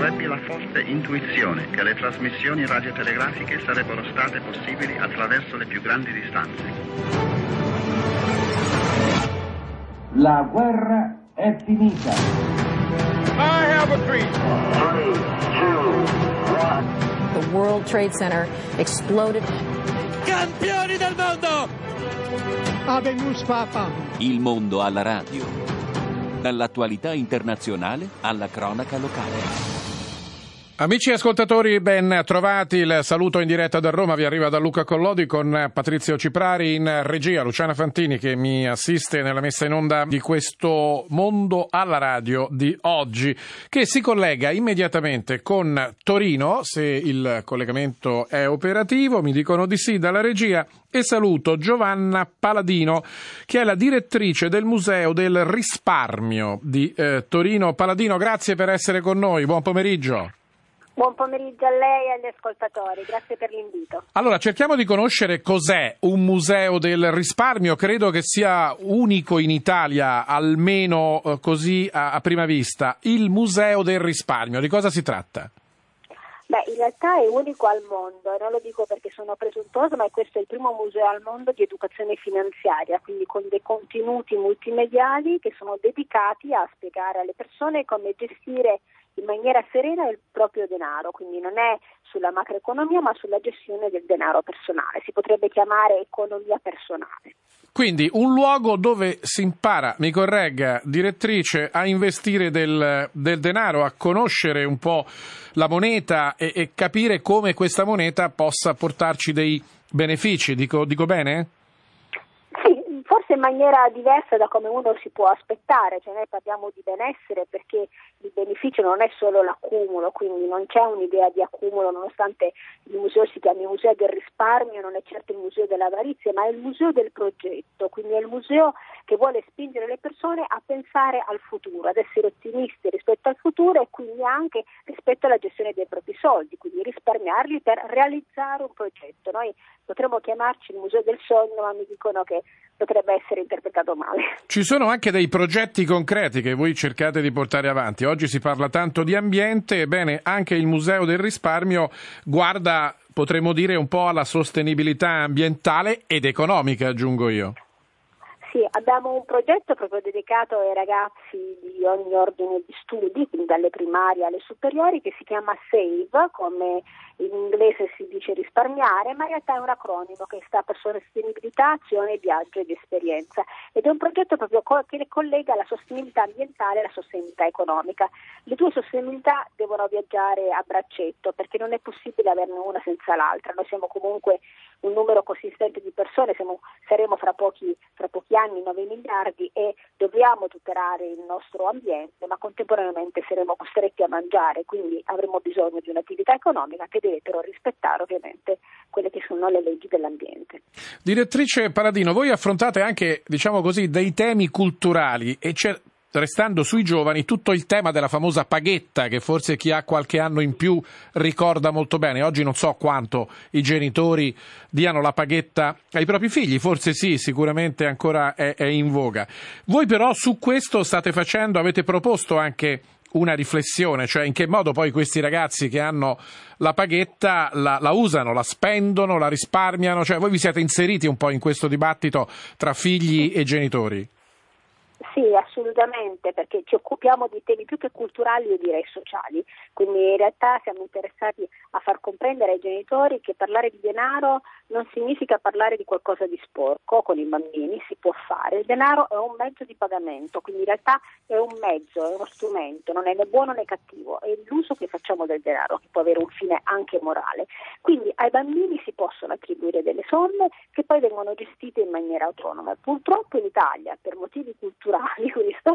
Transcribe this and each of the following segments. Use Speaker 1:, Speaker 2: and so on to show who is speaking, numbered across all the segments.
Speaker 1: ebbi la forte intuizione che le trasmissioni radiotelegrafiche sarebbero state possibili attraverso le più grandi distanze.
Speaker 2: La guerra è finita.
Speaker 3: I have a dream.
Speaker 4: 3, 2, 1. The World Trade Center exploded.
Speaker 3: Campioni del mondo! Habemus Papa.
Speaker 5: Il mondo alla radio. Dall'attualità internazionale alla cronaca locale.
Speaker 6: Amici ascoltatori, ben trovati. Il saluto in diretta da Roma vi arriva da Luca Collodi con Patrizio Ciprari in regia, Luciana Fantini che mi assiste nella messa in onda di questo Mondo alla radio di oggi, che si collega immediatamente con Torino, se il collegamento è operativo, mi dicono di sì dalla regia, e saluto Giovanna Paladino che è la direttrice del Museo del Risparmio di Torino. Paladino, grazie per essere con noi, buon pomeriggio.
Speaker 7: Buon pomeriggio a lei e agli ascoltatori, grazie per l'invito.
Speaker 6: Allora, cerchiamo di conoscere cos'è un museo del risparmio, credo che sia unico in Italia, almeno così a prima vista. Il Museo del Risparmio, di cosa si tratta?
Speaker 7: Beh, in realtà è unico al mondo, non lo dico perché sono presuntuosa, ma questo è il primo museo al mondo di educazione finanziaria, quindi con dei contenuti multimediali che sono dedicati a spiegare alle persone come gestire in maniera serena il proprio denaro, quindi non è sulla macroeconomia ma sulla gestione del denaro personale, si potrebbe chiamare economia personale.
Speaker 6: Quindi un luogo dove si impara, mi corregga direttrice, a investire del denaro, a conoscere un po' la moneta e capire come questa moneta possa portarci dei benefici, dico bene?
Speaker 7: Forse in maniera diversa da come uno si può aspettare, cioè noi parliamo di benessere perché il beneficio non è solo l'accumulo, quindi non c'è un'idea di accumulo, nonostante il museo si chiami Museo del Risparmio, non è certo il museo dell'avarizia, ma è il museo del progetto, quindi è il museo che vuole spingere le persone a pensare al futuro, ad essere ottimisti rispetto al futuro e quindi anche rispetto alla gestione dei propri soldi, quindi risparmiarli per realizzare un progetto. Noi potremmo chiamarci il museo del sogno, ma mi dicono che potrebbe essere interpretato male.
Speaker 6: Ci sono anche dei progetti concreti che voi cercate di portare avanti. Oggi si parla tanto di ambiente, ebbene anche il Museo del Risparmio guarda, potremmo dire, un po' alla sostenibilità ambientale ed economica, aggiungo io.
Speaker 7: Sì, abbiamo un progetto proprio dedicato ai ragazzi di ogni ordine di studi, quindi dalle primarie alle superiori, che si chiama SAVE, come in inglese si dice risparmiare, ma in realtà è un acronimo che sta per sostenibilità, azione, viaggio ed esperienza. Ed è un progetto proprio che collega la sostenibilità ambientale e la sostenibilità economica. Le due sostenibilità devono viaggiare a braccetto, perché non è possibile averne una senza l'altra. Noi siamo comunque un numero consistente di persone, saremo fra pochi anni 9 miliardi e dobbiamo tutelare il nostro ambiente, ma contemporaneamente saremo costretti a mangiare, quindi avremo bisogno di un'attività economica che deve però rispettare ovviamente quelle che sono le leggi dell'ambiente.
Speaker 6: Direttrice Paladino, voi affrontate anche, diciamo così, dei temi culturali e restando sui giovani, tutto il tema della famosa paghetta che forse chi ha qualche anno in più ricorda molto bene. Oggi non so quanto i genitori diano la paghetta ai propri figli, forse sì, sicuramente ancora è in voga. Voi però su questo avete proposto anche una riflessione, cioè in che modo poi questi ragazzi che hanno la paghetta la usano, la spendono, la risparmiano, cioè voi vi siete inseriti un po' in questo dibattito tra figli e genitori?
Speaker 7: Sì, assolutamente, perché ci occupiamo di temi più che culturali, io direi sociali, quindi in realtà siamo interessati a far comprendere ai genitori che parlare di denaro non significa parlare di qualcosa di sporco con i bambini, si può fare, il denaro è un mezzo di pagamento, quindi in realtà è un mezzo, è uno strumento, non è né buono né cattivo, è l'uso che facciamo del denaro che può avere un fine anche morale, quindi ai bambini si possono attribuire delle somme che poi vengono gestite in maniera autonoma. Purtroppo in Italia, per motivi culturali, questo,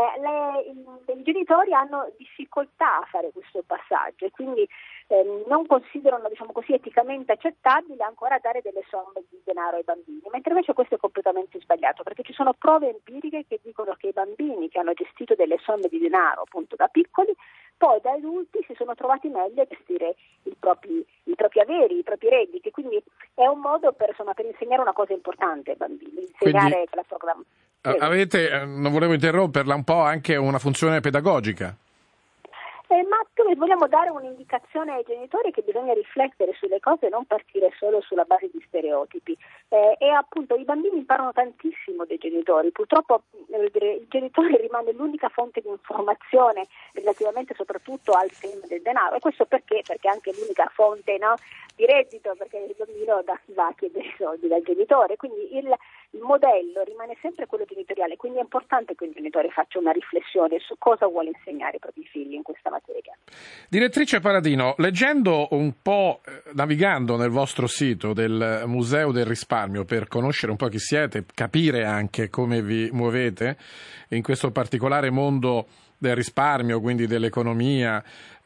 Speaker 7: i genitori hanno difficoltà a fare questo passaggio e quindi non considerano, diciamo così, eticamente accettabile ancora dare delle somme di denaro ai bambini, mentre invece questo è completamente sbagliato, perché ci sono prove empiriche che dicono che i bambini che hanno gestito delle somme di denaro appunto da piccoli poi da adulti si sono trovati meglio a gestire i propri averi, i propri redditi, quindi è un modo per insegnare una cosa importante ai bambini, insegnare la programma.
Speaker 6: Avete, non volevo interromperla, un po' anche una funzione pedagogica.
Speaker 7: Ma vogliamo dare un'indicazione ai genitori che bisogna riflettere sulle cose e non partire solo sulla base di stereotipi. E appunto i bambini imparano tantissimo dai genitori. Purtroppo il genitore rimane l'unica fonte di informazione relativamente soprattutto al tema del denaro. E questo perché? Perché è anche l'unica fonte, no, di reddito, perché il bambino va a chiedere i soldi dal genitore. Quindi il modello rimane sempre quello genitoriale, quindi è importante che il genitore faccia una riflessione su cosa vuole insegnare ai propri figli in questa materia.
Speaker 6: Direttrice Paladino, leggendo un po', navigando nel vostro sito del Museo del Risparmio per conoscere un po' chi siete, capire anche come vi muovete in questo particolare mondo del risparmio, quindi dell'economia,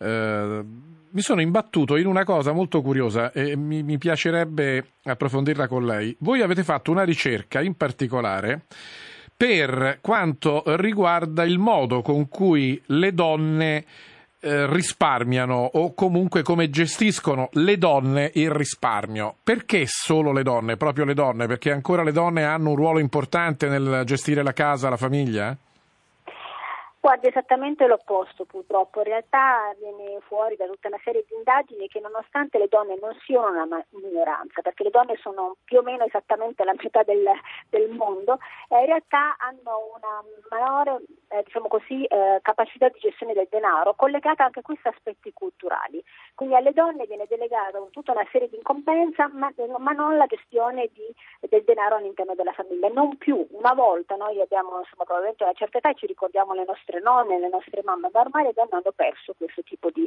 Speaker 6: mi sono imbattuto in una cosa molto curiosa e mi piacerebbe approfondirla con lei. Voi avete fatto una ricerca in particolare per quanto riguarda il modo con cui le donne risparmiano o comunque come gestiscono le donne il risparmio. Perché solo le donne, proprio le donne? Perché ancora le donne hanno un ruolo importante nel gestire la casa, la famiglia?
Speaker 7: Guarda, esattamente l'opposto purtroppo. In realtà viene fuori da tutta una serie di indagini che nonostante le donne non siano una minoranza, perché le donne sono più o meno esattamente la metà del mondo, in realtà hanno una minore capacità di gestione del denaro, collegata anche a questi aspetti culturali. Quindi alle donne viene delegata tutta una serie di incombenze, ma non la gestione del denaro all'interno della famiglia. Non più. Una volta noi abbiamo probabilmente una certa età e ci ricordiamo le nostre nonne, le nostre mamme, ma ormai le donne hanno perso questo tipo di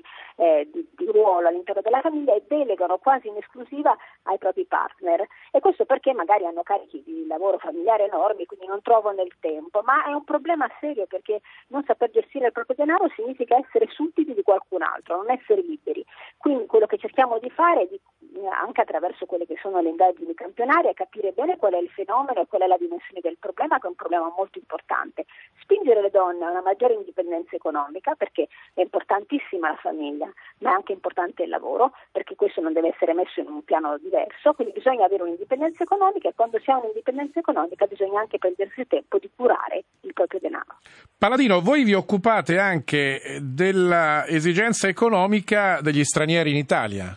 Speaker 7: ruolo all'interno della famiglia e delegano quasi in esclusiva ai propri partner. E questo perché magari hanno carichi di lavoro familiare enormi, quindi non trovano il tempo. Ma è un problema serio, perché non saper gestire il proprio denaro significa essere sudditi di qualcun altro, non essere liberi. Quindi quello che cerchiamo di fare, anche attraverso quelle che sono le indagini campionarie, è capire bene qual è il fenomeno e qual è la dimensione del problema, che è un problema molto importante. Spingere le donne a una maggiore indipendenza economica, perché è importantissima la famiglia, ma è anche importante il lavoro, perché questo non deve essere messo in un piano diverso. Quindi bisogna avere un'indipendenza economica, e quando si ha un'indipendenza economica bisogna anche prendersi il tempo di curare il proprio denaro.
Speaker 6: Paladino, voi vi occupate anche della esigenza economica degli stranieri in Italia?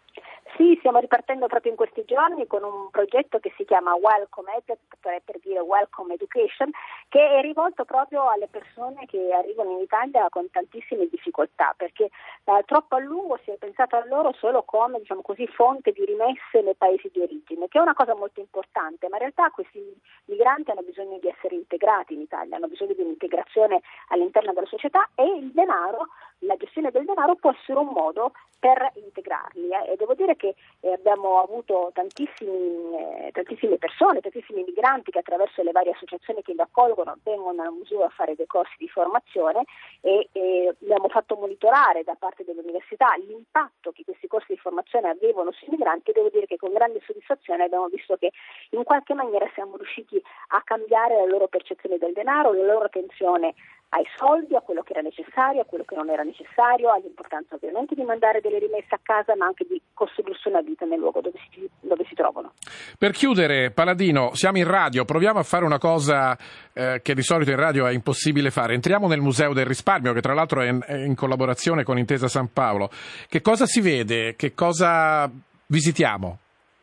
Speaker 7: Sì, stiamo ripartendo proprio in questi giorni con un progetto che si chiama Welcome Ed, per dire Welcome Education, che è rivolto proprio alle persone che arrivano in Italia con tantissime difficoltà, perché troppo a lungo si è pensato a loro solo come, fonte di rimesse nei paesi di origine, che è una cosa molto importante, ma in realtà questi migranti hanno bisogno di essere integrati in Italia, hanno bisogno di un'integrazione all'interno della società, e il denaro, la gestione del denaro può essere un modo per integrarli. E devo dire che abbiamo avuto tantissime persone, tantissimi migranti che attraverso le varie associazioni che li accolgono vengono al museo a fare dei corsi di formazione, e abbiamo fatto monitorare da parte dell'università l'impatto che questi corsi di formazione avevano sui migranti, e devo dire che con grande soddisfazione abbiamo visto che in qualche maniera siamo riusciti a cambiare la loro percezione del denaro, la loro attenzione ai soldi, a quello che era necessario, a quello che non era necessario, all'importanza ovviamente di mandare delle rimesse a casa, ma anche di costruirsi una vita nel luogo dove si trovano.
Speaker 6: Per chiudere, Paladino, siamo in radio, proviamo a fare una cosa che di solito in radio è impossibile fare. Entriamo nel Museo del Risparmio, che tra l'altro è in collaborazione con Intesa San Paolo. Che cosa si vede? Che cosa visitiamo?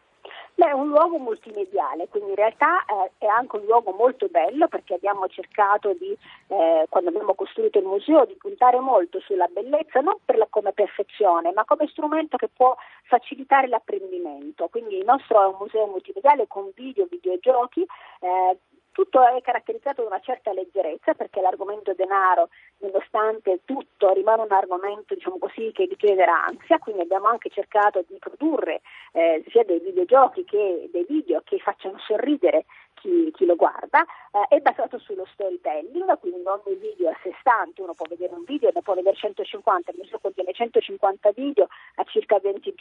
Speaker 7: È un luogo multimediale, quindi in realtà è anche un luogo molto bello, perché abbiamo cercato quando abbiamo costruito il museo, di puntare molto sulla bellezza, non come perfezione, ma come strumento che può facilitare l'apprendimento. Quindi il nostro è un museo multimediale con videogiochi. Tutto è caratterizzato da una certa leggerezza, perché l'argomento denaro, nonostante tutto, rimane un argomento che richiede ansia, quindi abbiamo anche cercato di produrre sia dei videogiochi che dei video che facciano sorridere chi lo guarda. È basato sullo storytelling, quindi non dei video a sé stanti, uno può vedere un video, ne può vedere 150, il museo contiene 150 video a circa 20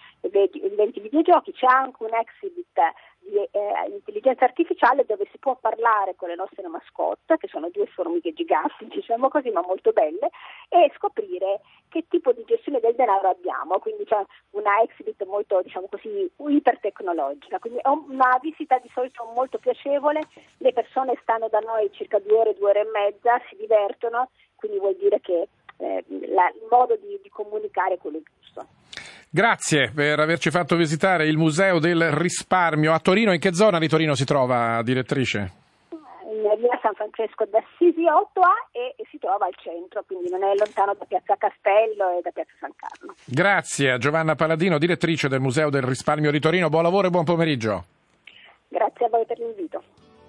Speaker 7: videogiochi, c'è anche un exhibit di intelligenza artificiale dove si può parlare con le nostre mascotte, che sono due formiche giganti, ma molto belle, e scoprire che tipo di gestione del denaro abbiamo. Quindi c'è una exhibit molto, ipertecnologica, quindi è una visita di solito molto piacevole. Le persone stanno da noi circa 2 ore e mezza, si divertono, quindi vuol dire che il modo di comunicare quello giusto.
Speaker 6: Grazie per averci fatto visitare il Museo del Risparmio a Torino. In che zona di Torino si trova, direttrice?
Speaker 7: In via San Francesco d'Assisi 8A e si trova al centro, quindi non è lontano da Piazza Castello e da Piazza San Carlo.
Speaker 6: Grazie a Giovanna Paladino, direttrice del Museo del Risparmio di Torino. Buon lavoro e buon pomeriggio.
Speaker 7: Grazie a voi per l'invito.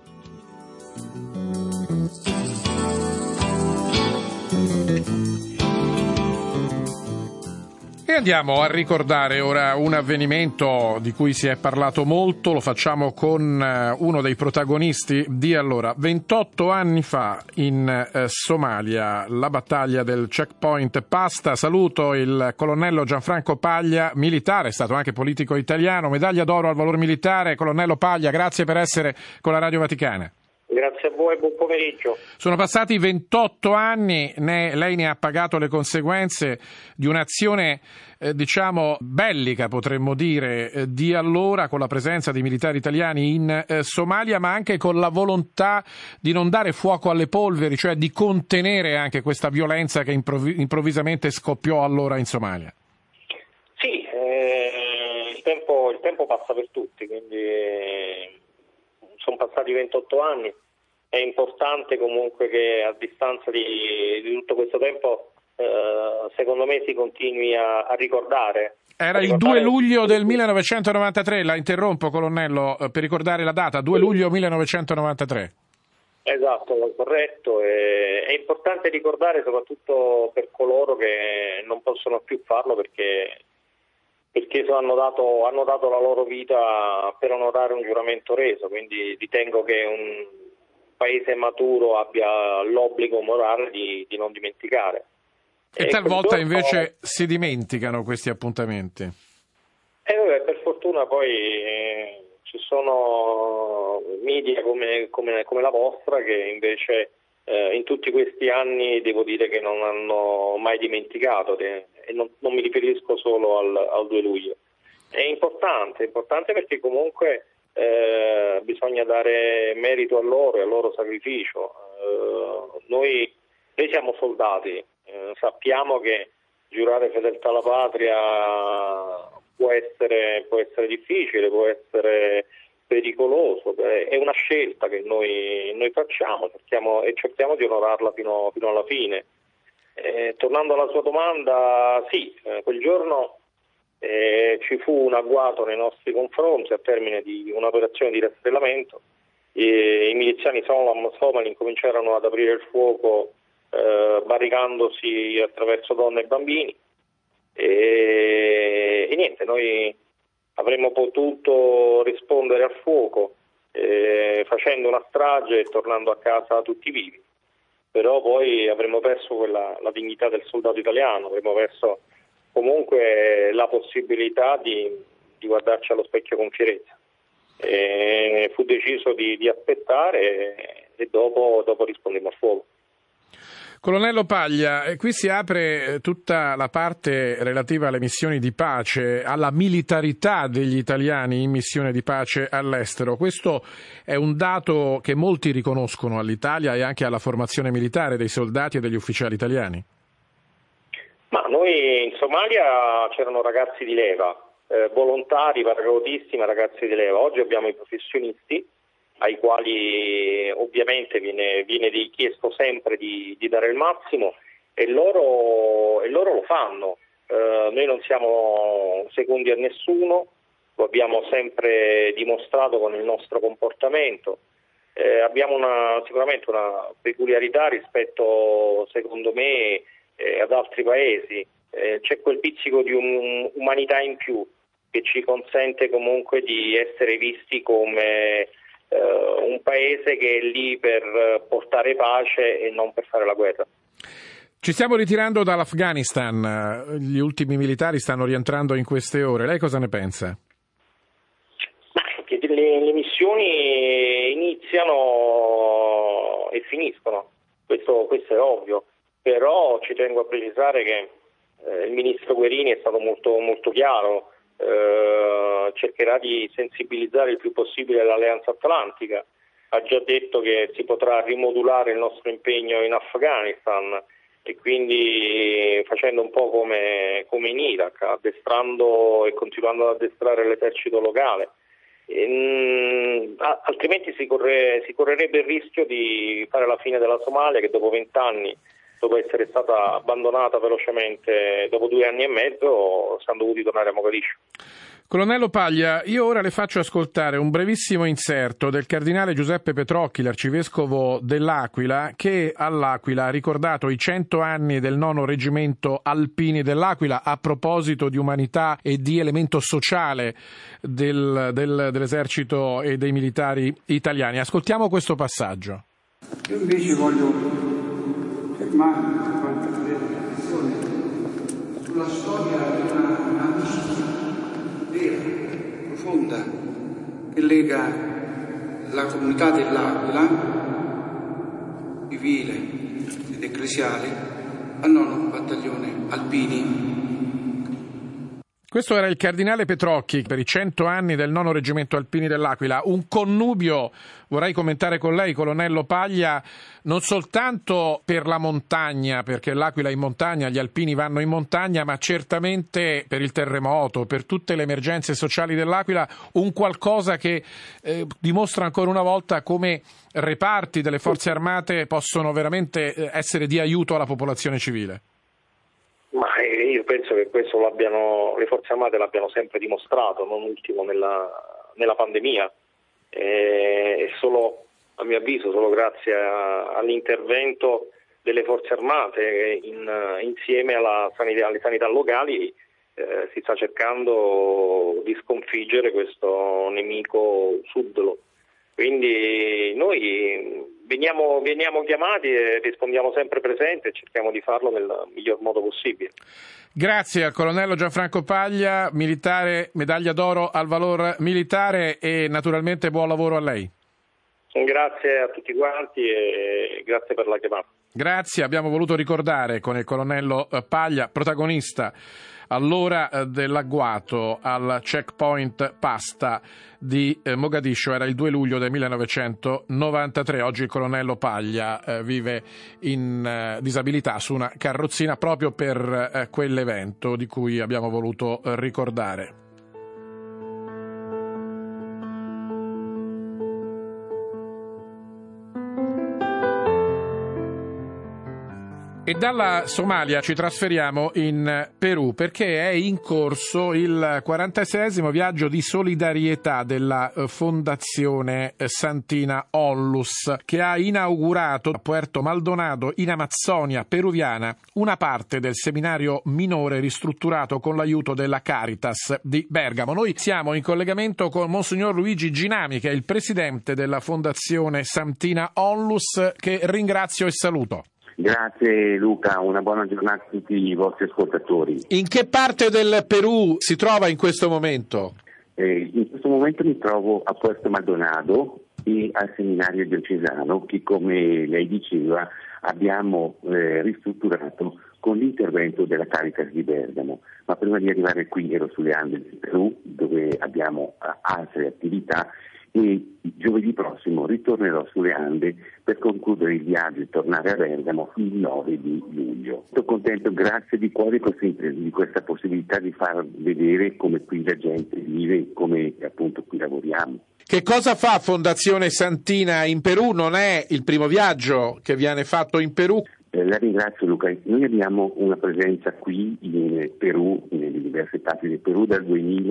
Speaker 6: E andiamo a ricordare ora un avvenimento di cui si è parlato molto, lo facciamo con uno dei protagonisti di allora. 28 anni fa in Somalia, la battaglia del checkpoint Pasta. Saluto il colonnello Gianfranco Paglia, militare, è stato anche politico italiano, medaglia d'oro al valor militare. Colonnello Paglia, grazie per essere con la Radio Vaticana.
Speaker 8: Grazie a voi, buon pomeriggio.
Speaker 6: Sono passati 28 anni, lei ne ha pagato le conseguenze di un'azione, bellica, potremmo dire, di allora, con la presenza di militari italiani in Somalia, ma anche con la volontà di non dare fuoco alle polveri, cioè di contenere anche questa violenza che improvvisamente scoppiò allora in Somalia.
Speaker 8: Sì, il tempo passa per tutti, quindi sono passati 28 anni, è importante comunque che a distanza di tutto questo tempo, secondo me, si continui a ricordare.
Speaker 6: Era il 2 luglio del 1993, la interrompo colonnello per ricordare la data, 2 luglio 1993.
Speaker 8: Esatto, corretto, è importante ricordare soprattutto per coloro che non possono più farlo perché hanno dato la loro vita per onorare un giuramento reso, quindi ritengo che un paese maturo abbia l'obbligo morale di non dimenticare.
Speaker 6: E talvolta invece si dimenticano questi appuntamenti.
Speaker 8: Per fortuna poi ci sono media come la vostra che invece in tutti questi anni devo dire che non hanno mai dimenticato e non mi riferisco solo al 2 luglio. È importante perché comunque bisogna dare merito a loro e al loro sacrificio. Noi siamo soldati, sappiamo che giurare fedeltà alla patria può essere difficile, può essere pericoloso, è una scelta che noi facciamo, cerchiamo di onorarla fino alla fine. Tornando alla sua domanda, sì, quel giorno ci fu un agguato nei nostri confronti a termine di un'operazione di rastrellamento. I miliziani somali incominciarono ad aprire il fuoco barricandosi attraverso donne e bambini e niente, noi avremmo potuto rispondere al fuoco facendo una strage e tornando a casa tutti vivi, però poi avremmo perso la dignità del soldato italiano, avremmo perso comunque la possibilità di guardarci allo specchio con fierezza. Fu deciso di aspettare e dopo rispondemmo al fuoco.
Speaker 6: Colonnello Paglia, qui si apre tutta la parte relativa alle missioni di pace, alla militarità degli italiani in missione di pace all'estero. Questo è un dato che molti riconoscono all'Italia e anche alla formazione militare dei soldati e degli ufficiali italiani.
Speaker 8: Ma noi in Somalia c'erano ragazzi di leva, volontari, paracadutisti, ma ragazzi di leva. Oggi abbiamo i professionisti ai quali ovviamente viene richiesto sempre di dare il massimo e loro lo fanno. Noi non siamo secondi a nessuno, lo abbiamo sempre dimostrato con il nostro comportamento. Abbiamo sicuramente una peculiarità rispetto, secondo me, ad altri paesi. C'è quel pizzico di umanità in più che ci consente comunque di essere visti come un paese che è lì per portare pace e non per fare la guerra.
Speaker 6: Ci stiamo ritirando dall'Afghanistan, gli ultimi militari stanno rientrando in queste ore, lei cosa ne pensa?
Speaker 8: Le missioni iniziano e finiscono, questo è ovvio, però ci tengo a precisare che il ministro Guerini è stato molto, molto chiaro. Cercherà di sensibilizzare il più possibile l'Alleanza Atlantica, ha già detto che si potrà rimodulare il nostro impegno in Afghanistan e quindi facendo un po' come in Iraq, addestrando e continuando ad addestrare l'esercito locale. Altrimenti si correrebbe il rischio di fare la fine della Somalia, che dopo 20 anni, dopo essere stata abbandonata velocemente, dopo 2 anni e mezzo, siamo dovuti tornare a Mogadiscio.
Speaker 6: Colonnello Paglia, io ora le faccio ascoltare un brevissimo inserto del cardinale Giuseppe Petrocchi, l'arcivescovo dell'Aquila, che all'Aquila ha ricordato i 100 anni del 9° Reggimento Alpini dell'Aquila a proposito di umanità e di elemento sociale dell'esercito e dei militari italiani. Ascoltiamo questo passaggio.
Speaker 9: Io invece voglio fermarmi per quanto attenzione sulla storia di una mistica vera, profonda, che lega la comunità dell'Aquila, civile ed ecclesiale, al 9° Battaglione Alpini.
Speaker 6: Questo era il cardinale Petrocchi per i 100 anni del 9° Reggimento Alpini dell'Aquila, un connubio, vorrei commentare con lei, colonnello Paglia, non soltanto per la montagna, perché l'Aquila è in montagna, gli alpini vanno in montagna, ma certamente per il terremoto, per tutte le emergenze sociali dell'Aquila, un qualcosa che dimostra ancora una volta come reparti delle forze armate possono veramente essere di aiuto alla popolazione civile.
Speaker 8: Ma io penso che questo le forze armate l'abbiano sempre dimostrato, non ultimo nella pandemia, e solo, a mio avviso, solo grazie all'intervento delle forze armate insieme alle sanità locali si sta cercando di sconfiggere questo nemico subdolo. Quindi noi veniamo chiamati e rispondiamo sempre presenti e cerchiamo di farlo nel miglior modo possibile.
Speaker 6: Grazie al colonnello Gianfranco Paglia, militare, medaglia d'oro al valor militare, e naturalmente buon lavoro a lei.
Speaker 8: Grazie a tutti quanti e grazie per la chiamata.
Speaker 6: Grazie, abbiamo voluto ricordare con il colonnello Paglia, protagonista all'ora dell'agguato al checkpoint Pasta di Mogadiscio, era il 2 luglio del 1993. Oggi il colonnello Paglia vive in disabilità su una carrozzina proprio per quell'evento di cui abbiamo voluto ricordare. E dalla Somalia ci trasferiamo in Perù, perché è in corso il 46esimo viaggio di solidarietà della Fondazione Santina Onlus, che ha inaugurato a Puerto Maldonado, in Amazzonia peruviana, una parte del seminario minore ristrutturato con l'aiuto della Caritas di Bergamo. Noi siamo in collegamento con Monsignor Luigi Ginami, che è il presidente della Fondazione Santina Onlus, che ringrazio e saluto.
Speaker 10: Grazie Luca, una buona giornata a tutti i vostri ascoltatori.
Speaker 6: In che parte del Perù si trova in questo momento?
Speaker 10: In questo momento mi trovo a Puerto Maldonado e al seminario diocesano che, come lei diceva, abbiamo ristrutturato con l'intervento della Caritas di Bergamo. Ma prima di arrivare qui ero sulle Ande del Perù, dove abbiamo altre attività, e giovedì prossimo ritornerò sulle Ande per concludere il viaggio e tornare a Bergamo il 9 di luglio. Sono contento, grazie di cuore di questa possibilità di far vedere come qui la gente vive, come appunto qui lavoriamo.
Speaker 6: Che cosa fa Fondazione Santina in Perù? Non è il primo viaggio che viene fatto in Perù.
Speaker 10: La ringrazio Luca, noi abbiamo una presenza qui in Perù, nelle diverse parti del Perù, dal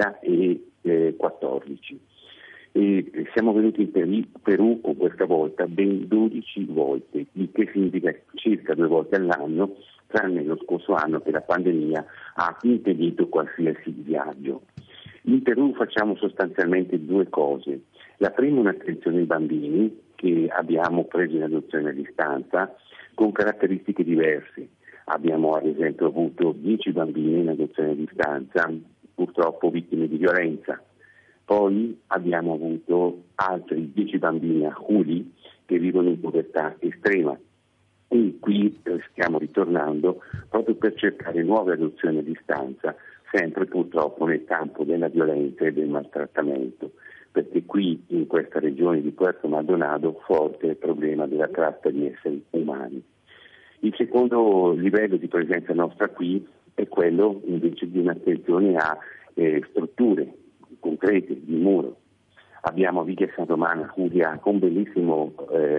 Speaker 10: 2014. E siamo venuti in Perù con questa volta ben 12 volte, il che significa circa 2 volte all'anno, tranne lo scorso anno che la pandemia ha impedito qualsiasi viaggio. In Perù facciamo sostanzialmente 2 cose. La prima è un'attenzione ai bambini che abbiamo preso in adozione a distanza con caratteristiche diverse. Abbiamo ad esempio avuto 10 bambini in adozione a distanza, purtroppo vittime di violenza. Poi abbiamo avuto altri 10 bambini a Juli che vivono in povertà estrema. E qui stiamo ritornando proprio per cercare nuove adozioni a distanza, sempre purtroppo nel campo della violenza e del maltrattamento, perché qui in questa regione di Puerto Maldonado forte è il problema della tratta di esseri umani. Il secondo livello di presenza nostra qui è quello invece di un'attenzione a strutture concrete di muro. Abbiamo Via San Romano Udiaco, bellissima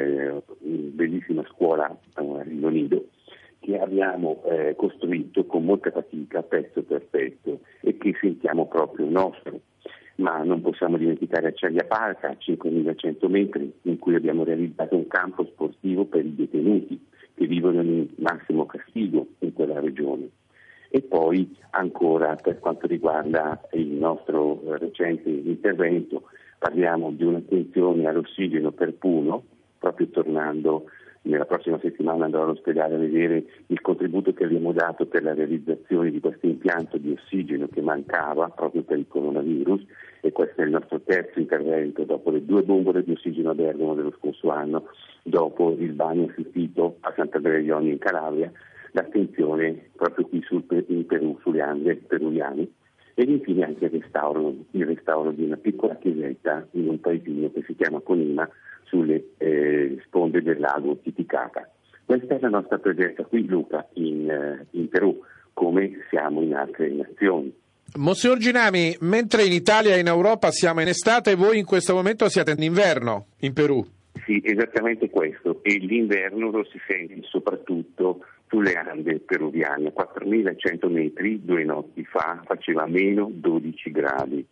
Speaker 10: scuola a Rio Nido, che abbiamo costruito con molta fatica, pezzo per pezzo, e che sentiamo proprio nostro. Ma non possiamo dimenticare Acciaia Parca, a 5.100 metri, in cui abbiamo realizzato un campo sportivo per i detenuti che vivono in massimo castigo in quella regione. E poi ancora, per quanto riguarda il nostro recente intervento, parliamo di un'attenzione all'ossigeno per Puno, proprio tornando nella prossima settimana andrò all'ospedale a vedere il contributo che abbiamo dato per la realizzazione di questo impianto di ossigeno che mancava proprio per il coronavirus, e questo è il nostro terzo intervento dopo le 2 bombole di ossigeno a Bergamo dello scorso anno, dopo il bagno assistito a Sant'Andrea degli Onni in Calabria, l'attenzione proprio qui in Perù, sulle Ande peruviane, ed infine anche il restauro di una piccola chiesetta in un paesino che si chiama Conima, sulle sponde del lago Titicaca. Questa è la nostra presenza qui, Luca, in Perù, come siamo in altre nazioni.
Speaker 6: Monsignor Ginami, mentre in Italia e in Europa siamo in estate, voi in questo momento siete in inverno in Perù.
Speaker 10: Sì, esattamente questo, e l'inverno lo si sente soprattutto sulle Ande peruviane. A 4.100 metri 2 notti fa faceva meno 12 gradi.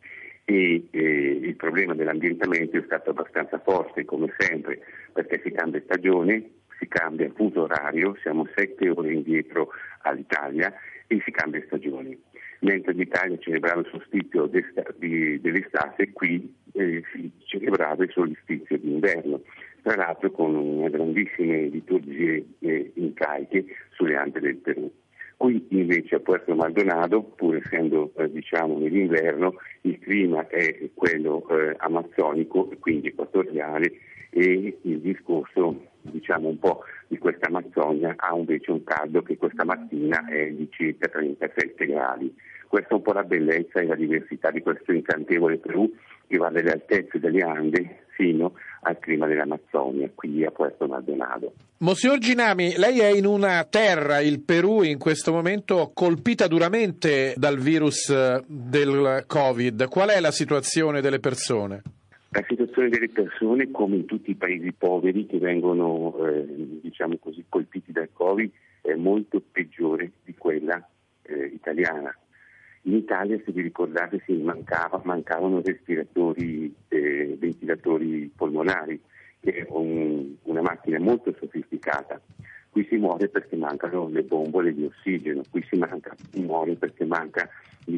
Speaker 10: E il problema dell'ambientamento è stato abbastanza forte, come sempre, perché si cambia stagione, si cambia fuso orario, siamo 7 ore indietro all'Italia e si cambia stagione. Mentre l'Italia celebrava il solstizio dell'estate, qui si celebrava il solstizio d'inverno, tra l'altro con una grandissime liturgie incaiche sulle Ande del Perù. Qui invece a Puerto Maldonado, pur essendo nell'inverno, il clima è quello amazzonico, quindi equatoriale, e il discorso un po' di questa Amazzonia ha invece un caldo che questa mattina è di circa 37 gradi. Questa è un po' la bellezza e la diversità di questo incantevole Perù, che va dalle altezze delle Ande fino al clima dell'Amazzonia, qui a Puerto Maldonado.
Speaker 6: Monsignor Ginami, lei è in una terra, il Perù, in questo momento colpita duramente dal virus del Covid. Qual è la situazione delle persone?
Speaker 10: La situazione delle persone, come in tutti i paesi poveri che vengono colpiti dal Covid, è molto peggiore di quella italiana. In Italia, se vi ricordate, mancavano respiratori, ventilatori polmonari, che è una macchina molto sofisticata. Qui si muore perché mancano le bombole di ossigeno, qui si muore perché manca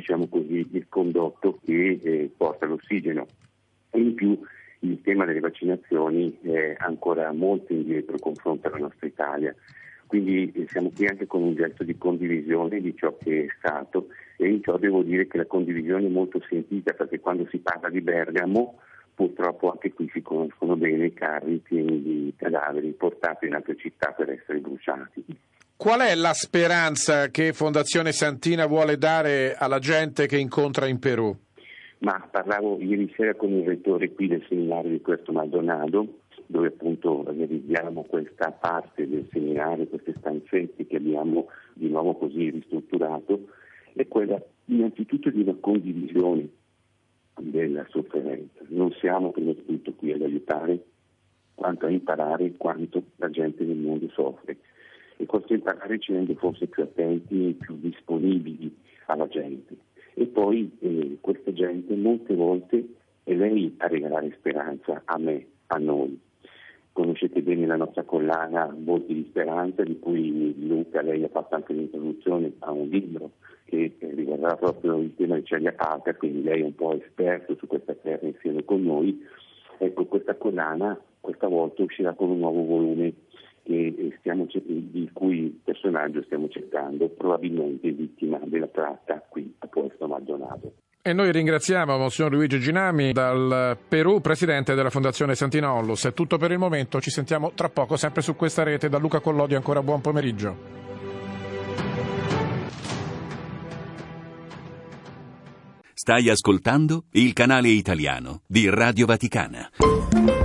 Speaker 10: il condotto che porta l'ossigeno. E in più il tema delle vaccinazioni è ancora molto indietro confronto alla nostra Italia. Quindi siamo qui anche con un gesto di condivisione di ciò che è stato, e in ciò devo dire che la condivisione è molto sentita, perché quando si parla di Bergamo purtroppo anche qui si conoscono bene i carri pieni di cadaveri portati in altre città per essere bruciati.
Speaker 6: Qual è la speranza che Fondazione Santina vuole dare alla gente che incontra in Perù?
Speaker 10: Ma parlavo ieri sera con il rettore qui del seminario di Puerto Maldonado, dove appunto realizziamo questa parte del seminario, queste stanzette che abbiamo di nuovo così ristrutturato, è quella innanzitutto di una condivisione della sofferenza. Non siamo prima di tutto qui ad aiutare, quanto a imparare quanto la gente del mondo soffre, e questo imparare ci rende forse più attenti, più disponibili alla gente. E poi questa gente molte volte è lei a regalare speranza a me, a noi. Conoscete bene la nostra collana Volti di Speranza, di cui Luca, lei ha fatto anche l'introduzione a un libro che riguarda proprio il tema di Acciaia Parca, quindi lei è un po' esperto su questa terra insieme con noi. Ecco, questa collana questa volta uscirà con un nuovo volume di cui personaggio stiamo cercando, probabilmente vittima della tratta qui a Puerto Maldonado.
Speaker 6: E noi ringraziamo Monsignor Luigi Ginami dal Perù, presidente della Fondazione Santina Onlus. È tutto per il momento, ci sentiamo tra poco sempre su questa rete. Da Luca Collodi ancora buon pomeriggio.
Speaker 5: Stai ascoltando il canale italiano di Radio Vaticana.